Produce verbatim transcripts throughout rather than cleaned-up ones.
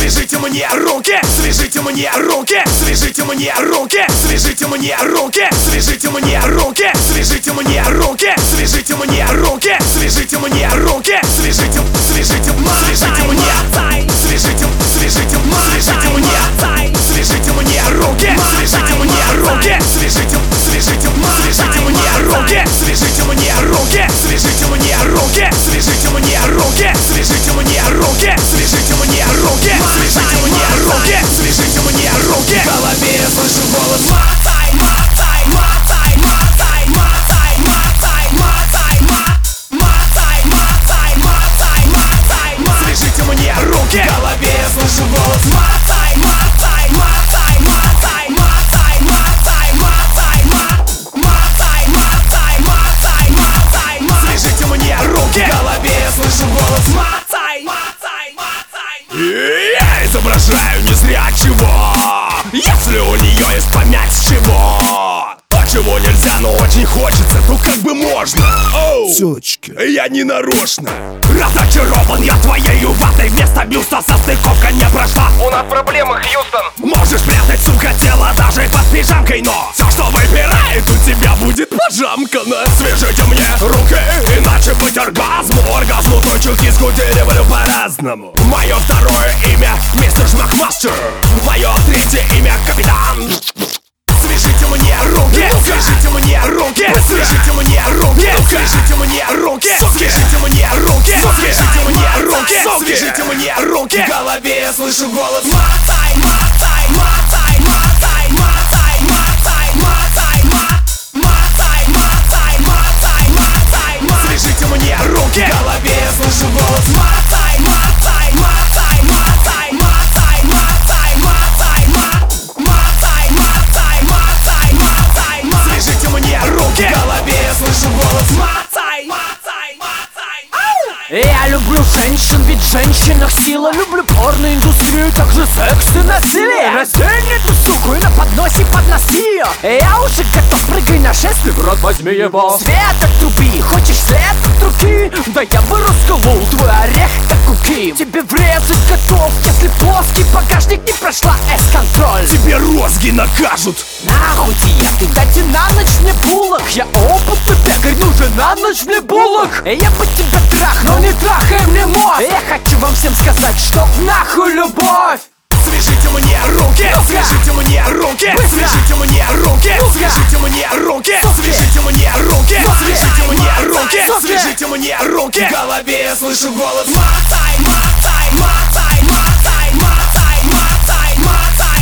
свяжите мне руки, свяжите мне руки, свяжите мне руки, свяжите мне руки, свяжите мне руки, свяжите мне руки, свяжите мне руки, свяжите мне руки, свяжите, свяжите, свяжите мне, свяжите, свяжите, свяжите мне, свяжите мне руки, свяжите мне руки, свяжите, свяжите, свяжите мне руки, свяжите мне руки, свяжите мне руки, свяжите мне руки, свяжите мне руки, свяжите мне руки, свяжите мне руки, свяжите мне руки. В голове я слышу голос: мотай, мотай, мотай, мотай, мотай, мотай, мотай, мотай, мотай, мотай, мотай, свяжите мне руки. В голове я слышу голос: мотай, мотай, мотай, мотай, мотай, мотай, мотай, мотай, мотай, мотай, мотай, свяжите мне руки. В голове я слышу голос: мотай, мотай, мотай. Я изображаю незрячего, если у нее есть понять с чего. А чего нельзя, но очень хочется, то как бы можно. Оу, Тёлочка, я не нарочно. Разочарован я твоею ватой, вместо бюста состыковка не прошла. У нас проблемы, Хьюстон. Можешь прятать, сука, тело даже под пижамкой, но все, что выпирает, у тебя будет пожамкано. Свяжите мне руки, иначе быть оргазму. Оргазму точу киску перевалю по-разному. Мое второе имя мистер Жмакмастер, мое третье имя капитан. Свяжите мне руки, свяжите мне руки, свяжите мне руки, свяжите мне руки, свяжите мне руки, свяжите мне руки, свяжите мне руки. В голове я слышу голос: мотай, мотай, мотай, мотай, мотай, мотай, мотай, мотай, мотай, мотай, мотай, свяжите мне руки. В голове я слышу голос: мотай, мотай, мотай, мотай, мотай, мотай, мотай, мотай, мотай, мотай, свяжите мне руки. В голове я слышу голос: мотай, мотай, мотай. Я люблю женщин, ведь в женщинах сила. Люблю порноиндустрию, также секс и насилие. Раздень эту суку и на подносе подноси ее. Я уже готов, прыгай на шест, и в рот возьми его. Свет отруби, хочешь свет от руки? Да я бы расколол твой орех, как куки. Тебе врезать готов, если плоский багажник не прошла эс-контроль. Тебе розги накажут. Нахуй диеты, дайте на ночь мне булок. Я опытный пекарь, нужен на ночь мне булок. Я бы тебя трахнул, не трахай мне мозг. Я хочу вам всем сказать, что нахуй любовь. Свяжите мне руки, свяжите мне руки, свяжите мне руки, свяжите мне руки, свяжите мне руки, свяжите мне руки, свяжите мне руки. В голове я слышу голос: мотай, мотай, мотай, мотай, мотай, мотай, мотай,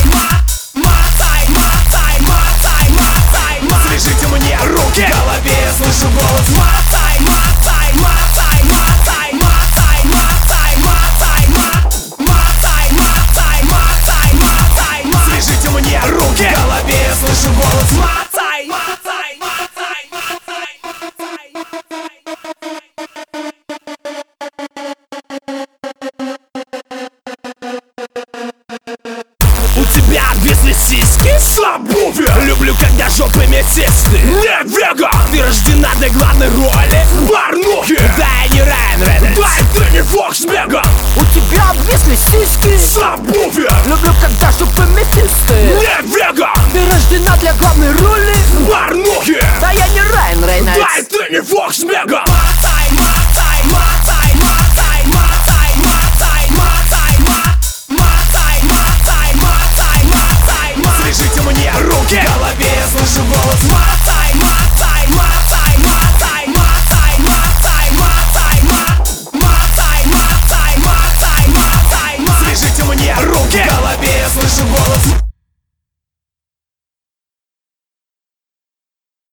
мотай, мотай, мотай, мотай, свяжите мне руки. В голове я слышу голос: мотай, мотай, мотай, мотай, мотай, мотай, мотай, мотай, мотай, мотай, мотай, свяжите мне руки. В голове я слышу голос: мотай, мотай, мотай, мотай, мотай. У тебя обвисли сиськи? Слабове! Люблю, когда жопы мясисты. Не веган! Ты рождена для главной роли порнухи. Да я не Райан Рейнольдс. Да и ты не Фокс Меган. У тебя обвисли сиськи? Слабове! Люблю, когда жопы мясистые. Не веган! Ты рождена для главной роли порнухи. Да я не Райан Рейнольдс. Да и ты не Фокс Меган. Мотай, мотай, мотай, мотай, мотай, мотай, мотай, мотай, мотай, мотай, мотай, свяжите мне руки. В голове я слышу голос: